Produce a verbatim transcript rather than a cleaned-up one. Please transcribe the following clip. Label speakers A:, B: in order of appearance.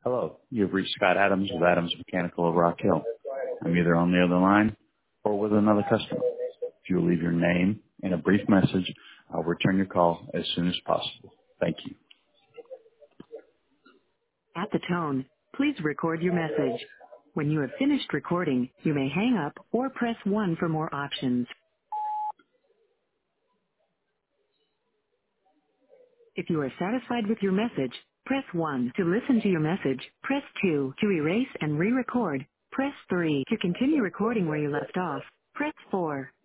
A: Hello, you've reached Scott Adams with Adams Mechanical of Rock Hill. I'm either on the other line or with another customer. If you will leave your name and a brief message, I'll return your call as soon as possible. Thank you.
B: At the tone, please record your message. When you have finished recording, you may hang up or press one for more options. If you are satisfied with your message, press one. To listen to your message, press two. To erase and re-record, press three. To continue recording where you left off, press four.